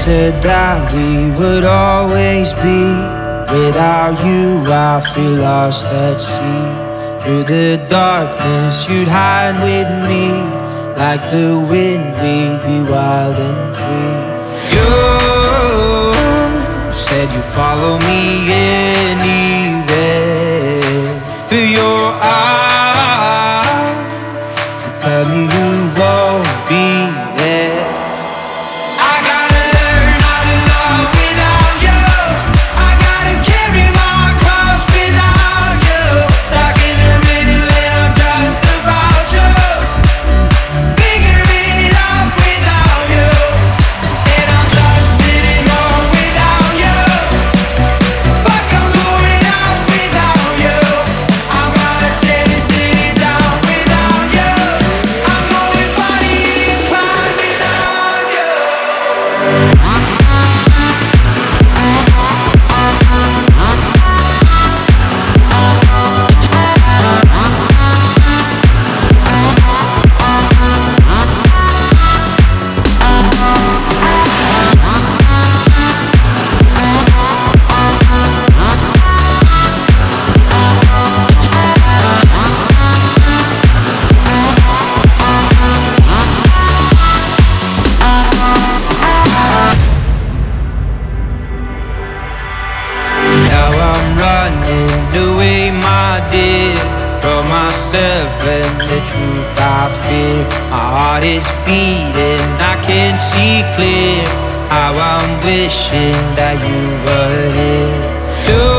said that we would always be. Without you I feel lost at sea. Through the darkness you'd hide with me. Like the wind we'd be wild and free. You said you'd follow me anywhere. Through your eyes you tell me you won't be there. Away, my dear, from myself and the truth I fear. My heart is beating, I can't see clear. How I'm wishing that you were here.